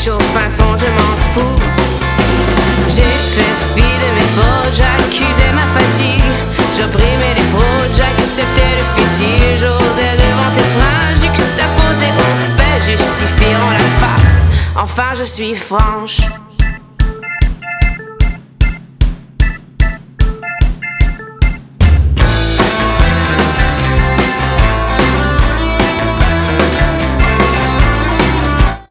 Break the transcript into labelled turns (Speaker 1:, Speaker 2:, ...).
Speaker 1: chaud, fin fond, je m'en fous. J'ai fait fi de mes fautes, j'accusais ma fatigue. J'opprimais les fraudes, j'acceptais le futile. J'osais devant tes phrases, juxtaposées aux faits, justifieront la farce. Enfin je suis franche.